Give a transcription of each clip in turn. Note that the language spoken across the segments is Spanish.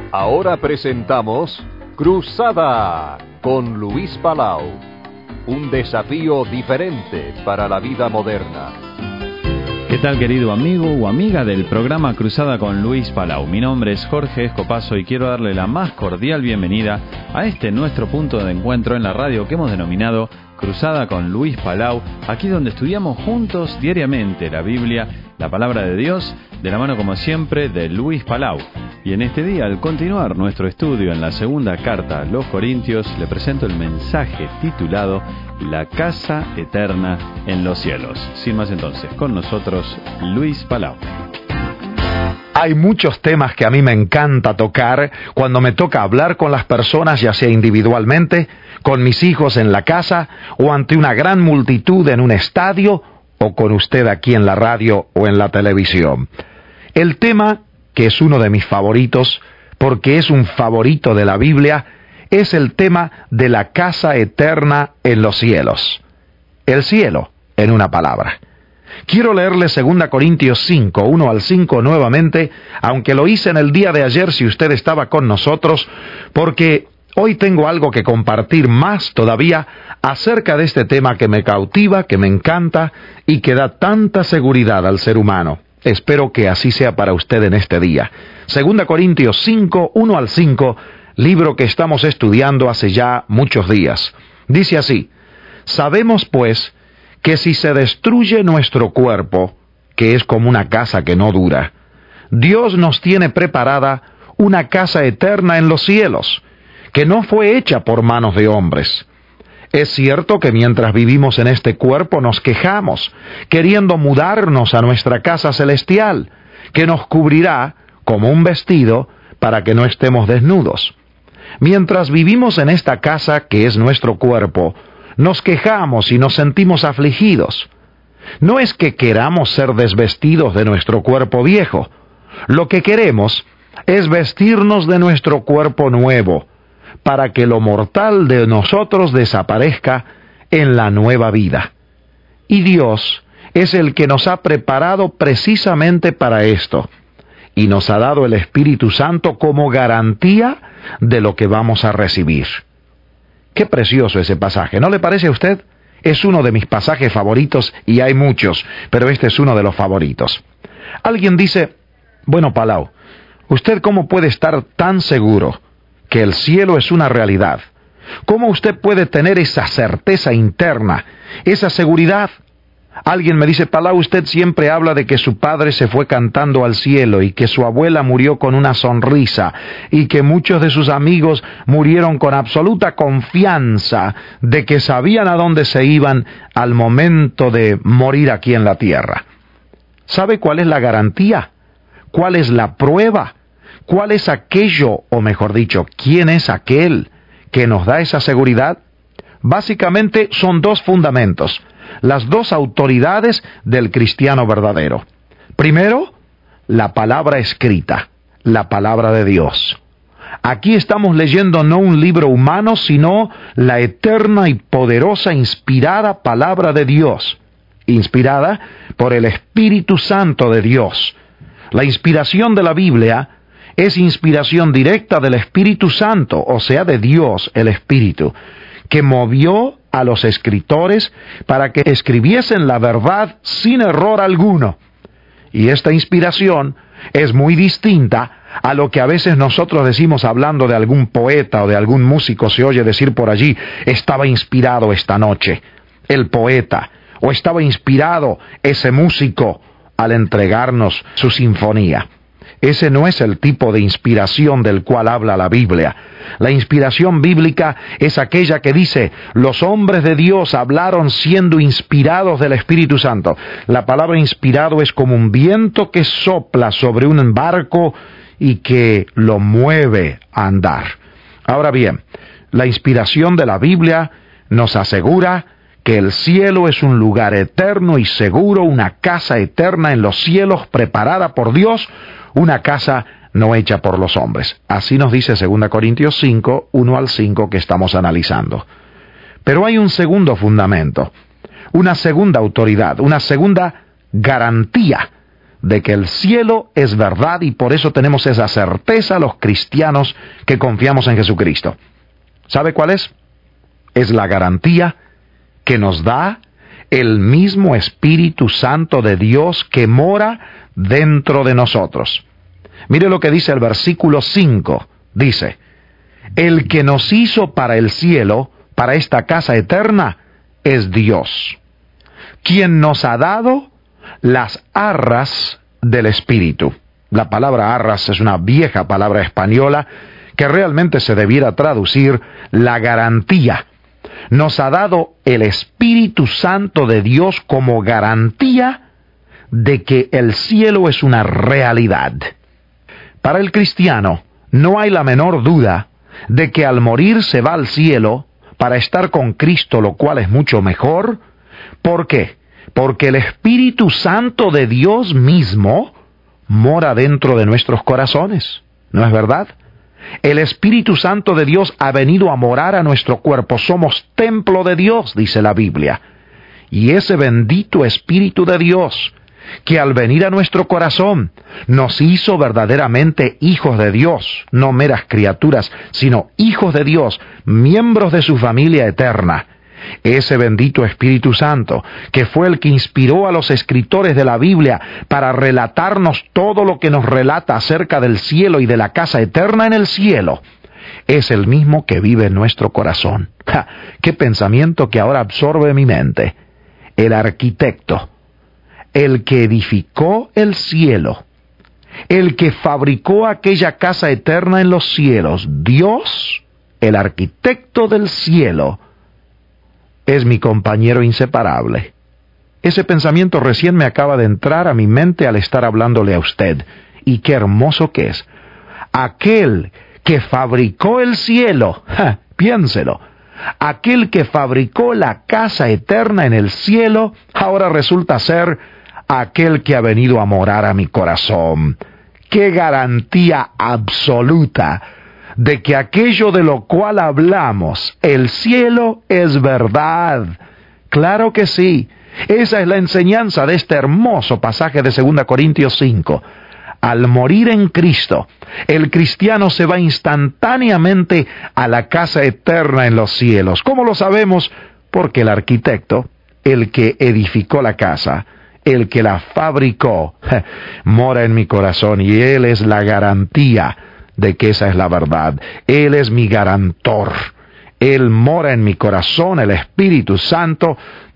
Ahora presentamos Cruzada con Luis Palau. Un desafío diferente para la vida moderna. ¿Qué tal, querido amigo o amiga del programa Cruzada con Luis Palau? Mi nombre es Jorge Escopazo y quiero darle la más cordial bienvenida a este nuestro punto de encuentro en la radio que hemos denominado Cruzada con Luis Palau, aquí donde estudiamos juntos diariamente la Biblia, la Palabra de Dios, de la mano como siempre de Luis Palau. Y en este día, al continuar nuestro estudio en la segunda carta a los Corintios, le presento el mensaje titulado La Casa Eterna en los Cielos. Sin más entonces, con nosotros Luis Palau. Hay muchos temas que a mí me encanta tocar cuando me toca hablar con las personas, ya sea individualmente, con mis hijos en la casa, o ante una gran multitud en un estadio, o con usted aquí en la radio o en la televisión. El tema, que es uno de mis favoritos, porque es un favorito de la Biblia, es el tema de la casa eterna en los cielos. El cielo, en una palabra. Quiero leerle 2 Corintios 5, 1 al 5 nuevamente, aunque lo hice en el día de ayer si usted estaba con nosotros, porque hoy tengo algo que compartir más todavía acerca de este tema que me cautiva, que me encanta y que da tanta seguridad al ser humano. Espero que así sea para usted en este día. 2 Corintios 5, 1 al 5, libro que estamos estudiando hace ya muchos días. Dice así: sabemos pues que si se destruye nuestro cuerpo, que es como una casa que no dura, Dios nos tiene preparada una casa eterna en los cielos, que no fue hecha por manos de hombres. Es cierto que mientras vivimos en este cuerpo nos quejamos, queriendo mudarnos a nuestra casa celestial, que nos cubrirá como un vestido para que no estemos desnudos. Mientras vivimos en esta casa que es nuestro cuerpo, nos quejamos y nos sentimos afligidos. No es que queramos ser desvestidos de nuestro cuerpo viejo. Lo que queremos es vestirnos de nuestro cuerpo nuevo, para que lo mortal de nosotros desaparezca en la nueva vida. Y Dios es el que nos ha preparado precisamente para esto, y nos ha dado el Espíritu Santo como garantía de lo que vamos a recibir. Qué precioso ese pasaje, ¿no le parece a usted? Es uno de mis pasajes favoritos y hay muchos, pero este es uno de los favoritos. Alguien dice: bueno, Palau, ¿usted cómo puede estar tan seguro que el cielo es una realidad? ¿Cómo usted puede tener esa certeza interna, esa seguridad? Alguien me dice: Palau, usted siempre habla de que su padre se fue cantando al cielo y que su abuela murió con una sonrisa y que muchos de sus amigos murieron con absoluta confianza de que sabían a dónde se iban al momento de morir aquí en la tierra. ¿Sabe cuál es la garantía? ¿Cuál es la prueba? ¿Cuál es aquello, o mejor dicho, quién es aquel que nos da esa seguridad? Básicamente son dos fundamentos, las dos autoridades del cristiano verdadero. Primero, la palabra escrita, la palabra de Dios. Aquí estamos leyendo no un libro humano, sino la eterna y poderosa inspirada palabra de Dios, inspirada por el Espíritu Santo de Dios. La inspiración de la Biblia es inspiración directa del Espíritu Santo, o sea, de Dios, el Espíritu, que movió a los escritores para que escribiesen la verdad sin error alguno. Y esta inspiración es muy distinta a lo que a veces nosotros decimos hablando de algún poeta o de algún músico. Se oye decir por allí: estaba inspirado esta noche el poeta, o estaba inspirado ese músico al entregarnos su sinfonía. Ese no es el tipo de inspiración del cual habla la Biblia. La inspiración bíblica es aquella que dice: los hombres de Dios hablaron siendo inspirados del Espíritu Santo. La palabra inspirado es como un viento que sopla sobre un barco y que lo mueve a andar. Ahora bien, la inspiración de la Biblia nos asegura que el cielo es un lugar eterno y seguro, una casa eterna en los cielos preparada por Dios, una casa no hecha por los hombres. Así nos dice 2 Corintios 5, 1 al 5 que estamos analizando. Pero hay un segundo fundamento, una segunda autoridad, una segunda garantía de que el cielo es verdad y por eso tenemos esa certeza los cristianos que confiamos en Jesucristo. ¿Sabe cuál es? Es la garantía que nos da el mismo Espíritu Santo de Dios que mora dentro de nosotros. Mire lo que dice el versículo 5. Dice, el que nos hizo para el cielo, para esta casa eterna, es Dios, quien nos ha dado las arras del Espíritu. La palabra arras es una vieja palabra española que realmente se debiera traducir la garantía. Nos ha dado el Espíritu Santo de Dios como garantía de que el cielo es una realidad. Para el cristiano, no hay la menor duda de que al morir se va al cielo para estar con Cristo, lo cual es mucho mejor. ¿Por qué? Porque el Espíritu Santo de Dios mismo mora dentro de nuestros corazones. ¿No es verdad? El Espíritu Santo de Dios ha venido a morar a nuestro cuerpo. Somos templo de Dios, dice la Biblia. Y ese bendito Espíritu de Dios, que al venir a nuestro corazón nos hizo verdaderamente hijos de Dios, no meras criaturas, sino hijos de Dios, miembros de su familia eterna. Ese bendito Espíritu Santo, que fue el que inspiró a los escritores de la Biblia para relatarnos todo lo que nos relata acerca del cielo y de la casa eterna en el cielo, es el mismo que vive en nuestro corazón. ¡Ja! ¡Qué pensamiento que ahora absorbe mi mente! El arquitecto, el que edificó el cielo, el que fabricó aquella casa eterna en los cielos, Dios, el arquitecto del cielo, es mi compañero inseparable. Ese pensamiento recién me acaba de entrar a mi mente al estar hablándole a usted. Y qué hermoso que es. Aquel que fabricó el cielo, piénselo, aquel que fabricó la casa eterna en el cielo, ahora resulta ser aquel que ha venido a morar a mi corazón. ¡Qué garantía absoluta de que aquello de lo cual hablamos, el cielo, es verdad! Claro que sí. Esa es la enseñanza de este hermoso pasaje de 2 Corintios 5. Al morir en Cristo, el cristiano se va instantáneamente a la casa eterna en los cielos. ¿Cómo lo sabemos? Porque el arquitecto, el que edificó la casa, el que la fabricó, mora en mi corazón y Él es la garantía de que esa es la verdad. Él es mi garantor. Él mora en mi corazón, el Espíritu Santo.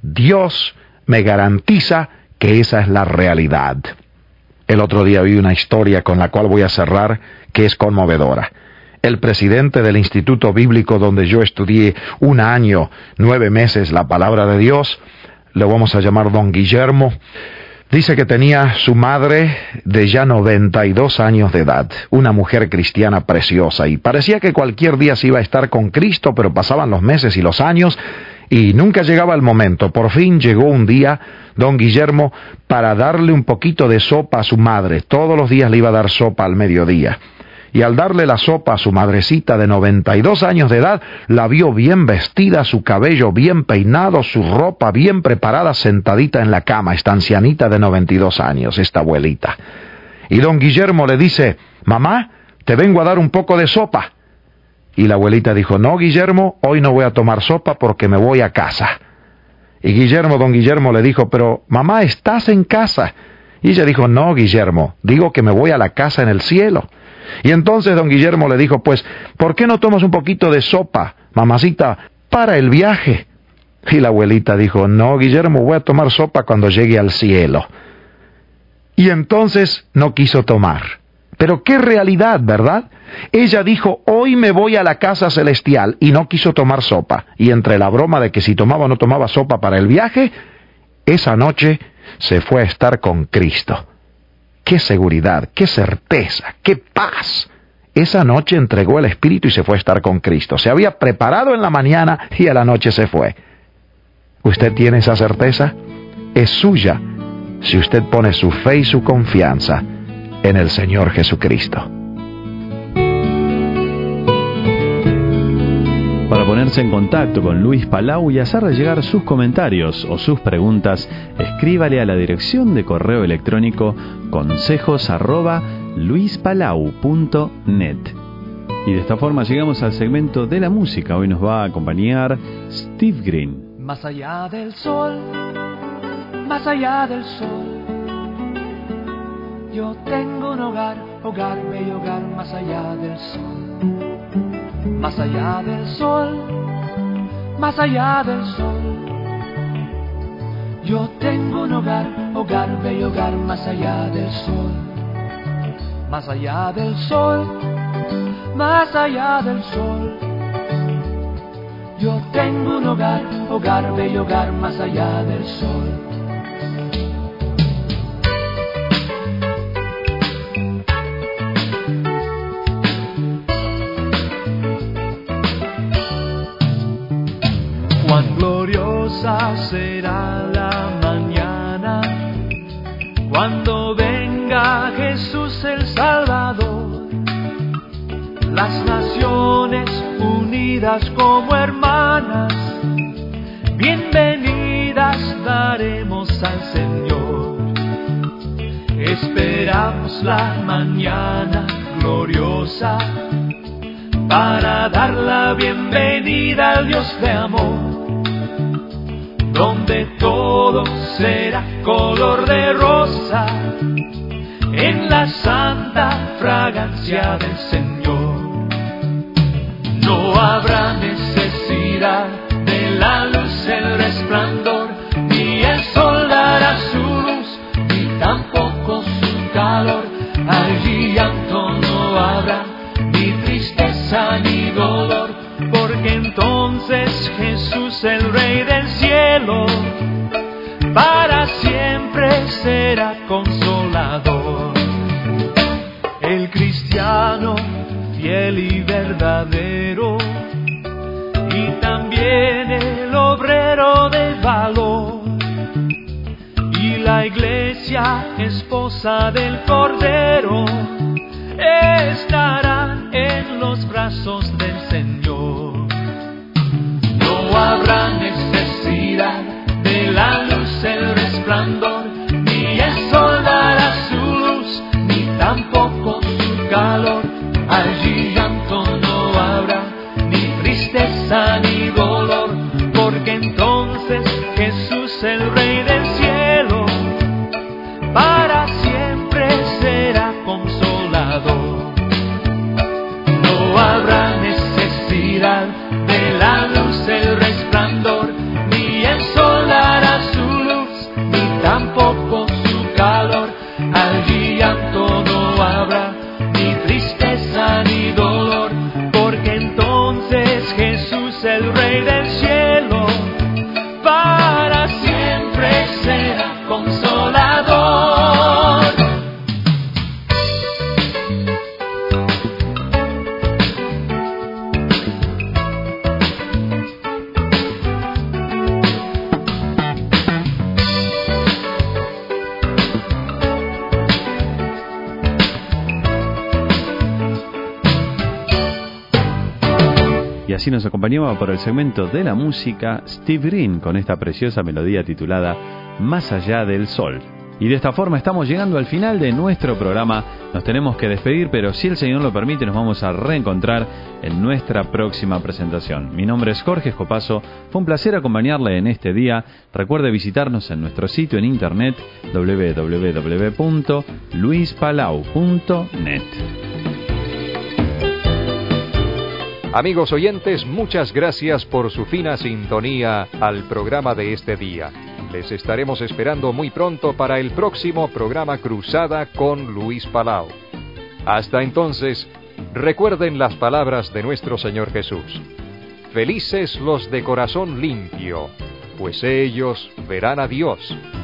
Dios me garantiza que esa es la realidad. El otro día vi una historia con la cual voy a cerrar, que es conmovedora. El presidente del Instituto Bíblico donde yo estudié 1 año, 9 meses la palabra de Dios, le vamos a llamar don Guillermo, dice que tenía su madre de ya 92 años de edad, una mujer cristiana preciosa, y parecía que cualquier día se iba a estar con Cristo, pero pasaban los meses y los años, y nunca llegaba el momento. Por fin llegó un día don Guillermo para darle un poquito de sopa a su madre. Todos los días le iba a dar sopa al mediodía. Y al darle la sopa a su madrecita de 92 años de edad, la vio bien vestida, su cabello bien peinado, su ropa bien preparada, sentadita en la cama, esta ancianita de 92 años, esta abuelita. Y don Guillermo le dice: mamá, te vengo a dar un poco de sopa. Y la abuelita dijo: no, Guillermo, hoy no voy a tomar sopa porque me voy a casa. Y don Guillermo le dijo: pero mamá, estás en casa. Y ella dijo: no, Guillermo, digo que me voy a la casa en el cielo. Y entonces don Guillermo le dijo: pues, ¿por qué no tomas un poquito de sopa, mamacita, para el viaje? Y la abuelita dijo: no, Guillermo, voy a tomar sopa cuando llegue al cielo. Y entonces no quiso tomar. Pero qué realidad, ¿verdad? Ella dijo: hoy me voy a la casa celestial, y no quiso tomar sopa. Y entre la broma de que si tomaba o no tomaba sopa para el viaje, esa noche se fue a estar con Cristo. ¡Qué seguridad, qué certeza, qué paz! Esa noche entregó el Espíritu y se fue a estar con Cristo. Se había preparado en la mañana y a la noche se fue. ¿Usted tiene esa certeza? Es suya si usted pone su fe y su confianza en el Señor Jesucristo. Para ponerse en contacto con Luis Palau y hacerle llegar sus comentarios o sus preguntas, escríbale a la dirección de correo electrónico consejos@luispalau.net. Y de esta forma llegamos al segmento de la música. Hoy nos va a acompañar Steve Green. Más allá del sol, más allá del sol, yo tengo un hogar, hogar, bello hogar, más allá del sol. Más allá del sol, más allá del sol, yo tengo un hogar, hogar, bello hogar, más allá del sol. Más allá del sol, más allá del sol, yo tengo un hogar, hogar, bello hogar, más allá del sol. Cuán gloriosa será la mañana cuando venga Jesús el Salvador. Las naciones unidas como hermanas, bienvenidas daremos al Señor. Esperamos la mañana gloriosa para dar la bienvenida al Dios de amor, donde todo será color de rosa en la santa fragancia del Señor. No habrá necesidad de la luz, el resplandor, ni el sol dará su luz, ni tampoco su calor. Allí llanto no habrá, ni tristeza ni dolor, porque entonces Jesús, el Rey del cielo, para siempre será consolador. El cristiano fiel y verdadero, y también el obrero de valor, y la iglesia, esposa del Cordero, estarán en los brazos del Señor. No habrá necesidad de la luz, el resplandor, ni el sol dará su luz, ni tampoco su calor. Allí llanto no habrá, ni tristeza ni dolor, porque entonces Jesús, el Rey del cielo, para siempre será consolador. No habrá necesidad de la luz, el resplandor, ni el sol dará su luz, ni tampoco su calor. Allí llanto no habrá, ni tristeza ni dolor, porque entonces Jesús, el Rey del cielo, para siempre será consolador. Y así nos acompañaba por el segmento de la música Steve Green con esta preciosa melodía titulada Más allá del sol. Y de esta forma estamos llegando al final de nuestro programa. Nos tenemos que despedir, pero si el Señor lo permite nos vamos a reencontrar en nuestra próxima presentación. Mi nombre es Jorge Escopazo, fue un placer acompañarle en este día. Recuerde visitarnos en nuestro sitio en internet www.luispalau.net. Amigos oyentes, muchas gracias por su fina sintonía al programa de este día. Les estaremos esperando muy pronto para el próximo programa Cruzada con Luis Palau. Hasta entonces, recuerden las palabras de nuestro Señor Jesús. Felices los de corazón limpio, pues ellos verán a Dios.